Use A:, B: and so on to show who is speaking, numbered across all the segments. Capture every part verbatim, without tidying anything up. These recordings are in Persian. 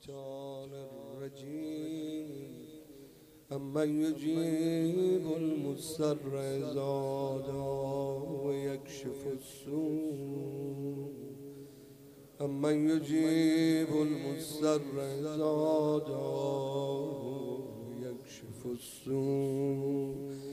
A: الشيطان الرجيم أمن يجيب المضطر إذا دعاه ويكشف السوء أمن يجيب المضطر إذا دعاه ويكشف السوء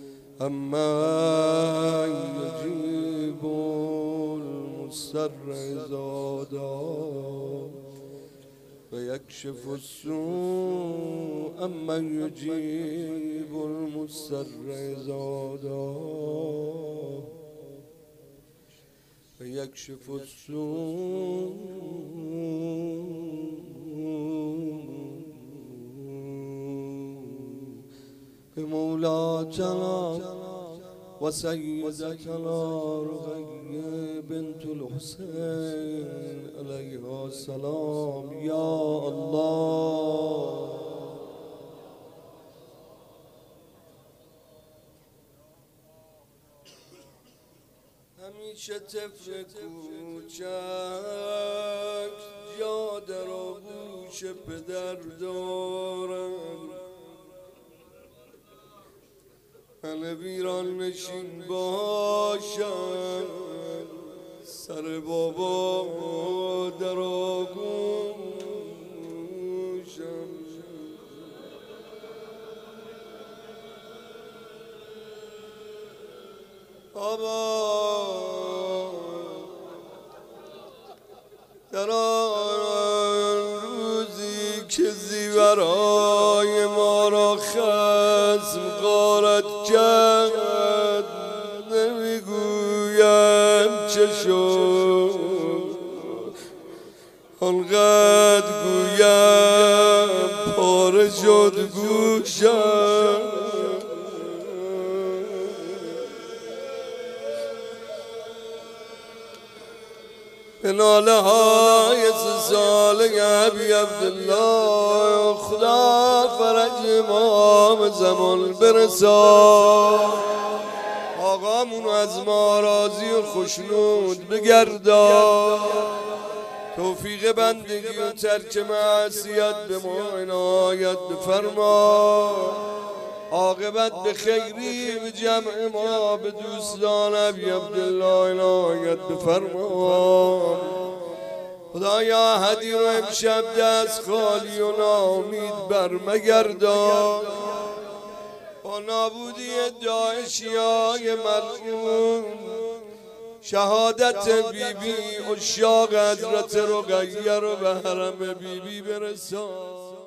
A: أمن يجيب المضطر إذا دعاه ويكشف السوء أمن يجيب المضطر إذا دعاه ويكشف السوء بمولاتنا وسيدتنا رقية بنت الحسين عليها السلام يا الله. همیشه طفل کوچک جا در آغوش پدر دارم، همه ویران نشین باشن، سر بابا در آغوشم. بابا در آن روزی که زیورای ما را خصم غارت کرد، نمیگویم چه شد، آنقدر گویم پاره شد گوشم. به ناله های سه ساله ابی عبدالله خدا فرج امام زمان برسان، آقامونو از ما راضی و خوشنود بگردان، توفیق بندگی و ترک معصیت به ما عنایت بفرما، عاقبت به خیری به جمع ما به دوستان ابی عبدالله عنایت بفرما. خدایا هدی رو امشب دست خالی و ناامید برمگردان، با نابودی داعشیای ملعون شهادت بی بی عشاق حضرت رقیه رو به حرم بی بی برسان.